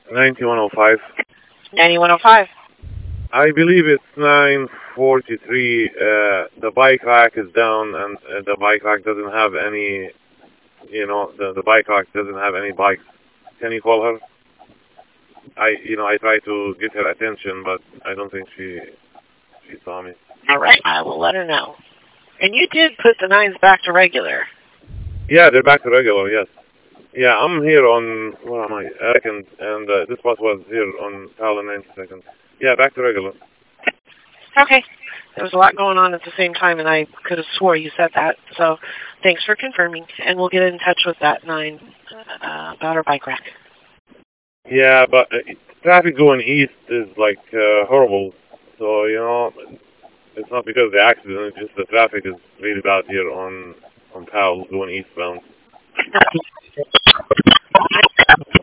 9105. 9105. I believe it's 943. The bike rack is down, and the bike rack doesn't have any. The bike rack doesn't have any bikes. Can you call her? I try to get her attention, but I don't think she saw me. All right, I will let her know. And you did put the 9s back to regular. Yeah, they're back to regular. Yes. Yeah, I'm here on, where am I? Second, and this bus was here on Powell 92nd. Yeah, back to regular. Okay. There was a lot going on at the same time, and I could have swore you said that. So thanks for confirming, and we'll get in touch with that 9 about our bike rack. Yeah, but traffic going east is like horrible. So, it's not because of the accident, it's just the traffic is really bad here on Powell going eastbound.